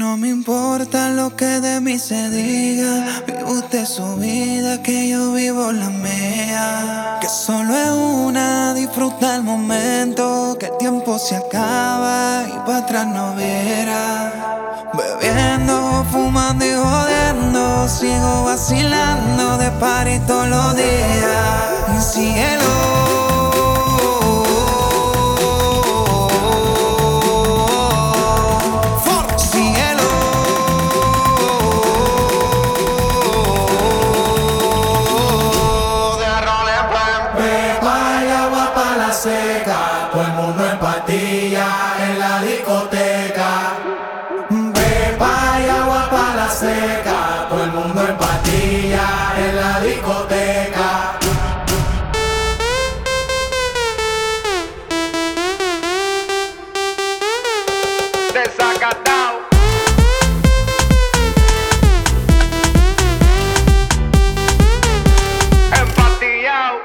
No me importa lo que de mí se diga, vive usted su vida, que yo vivo la mía. Que solo es una, disfruta el momento, que el tiempo se acaba y para atrás no viera. Bebiendo, fumando y jodiendo, sigo vacilando de party todos los días. Cielo, todo el mundo en pastillas en la discoteca. Pepa y agua pa' la seca, todo el mundo en pastillas en la discoteca. Desacatao. Empatillao.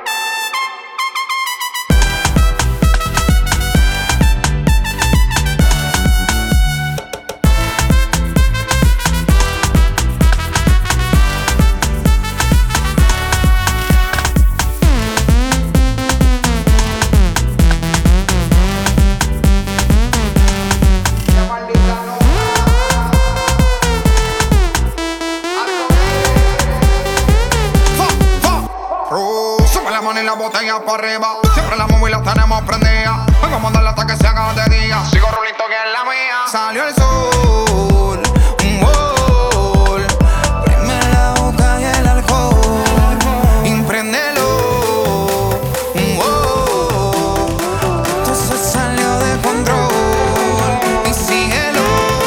Y la botella para arriba, siempre la móvil la tenemos prendida. Vengo a mandarla hasta que se haga de día. Sigo rulito que es la mía. Salió el sol, un gol. Prime la boca y el alcohol. Impréndelo, un gol. Esto se salió de control. Y síguelo.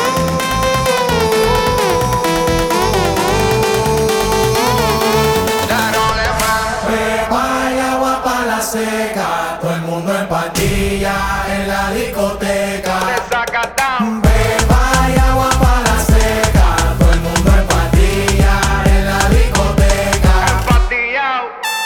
Seca, todo el mundo en pastillas en la discoteca. Desacatao. Pepa y agua pa' la seca, todo el mundo en pastillas en la discoteca. Empatillao.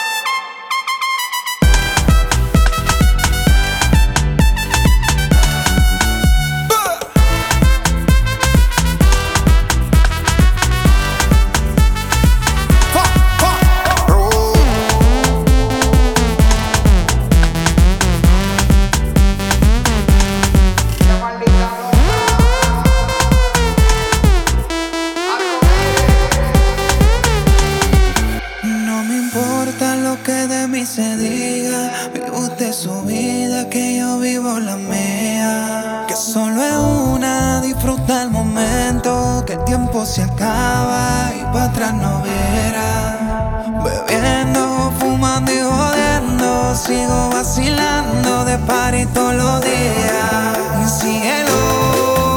Que de mí se diga, vive usted su vida, que yo vivo la mía. Que solo es una, disfruta el momento, que el tiempo se acaba y para atrás no viera. Bebiendo, fumando y jodiendo, sigo vacilando de party todos los días. Cielo,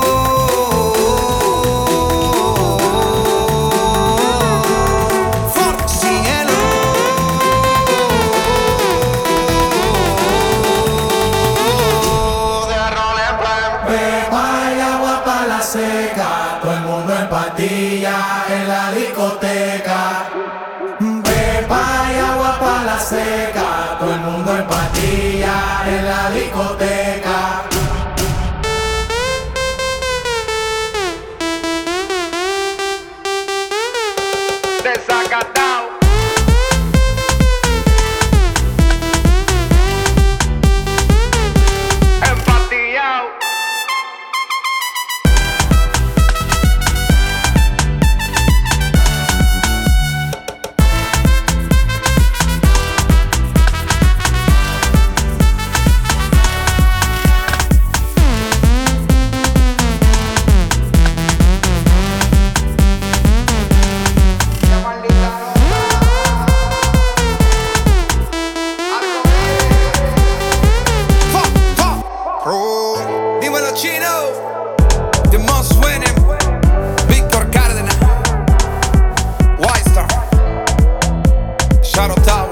seca, todo el mundo en pastillas en la discoteca. Pepa y agua pa' la seca, todo el mundo en pastillas en la discoteca. Desacatao. Empatillao. Dímelo, Chino. The most winning Víctor Cárdenas, White Star, Shadow Tower.